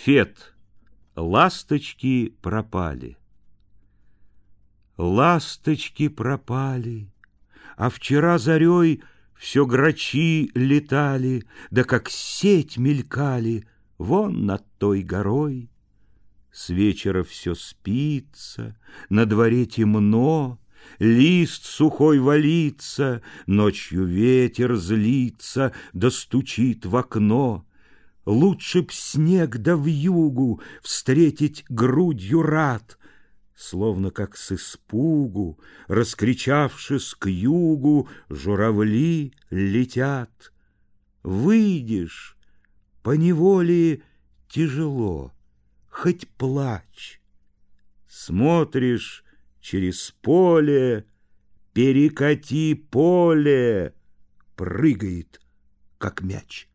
Фет. Ласточки пропали. Ласточки пропали, а вчера зарей все грачи летали, да как сеть мелькали вон над той горой. С вечера все спится, на дворе темно, лист сухой валится, ночью ветер злится, да стучит в окно. Лучше б снег да вьюгу встретить грудью рад, словно как с испугу, раскричавшись к югу, журавли летят. Выйдешь, поневоле тяжело, хоть плачь. Смотришь через поле, перекати поле, прыгает, как мяч.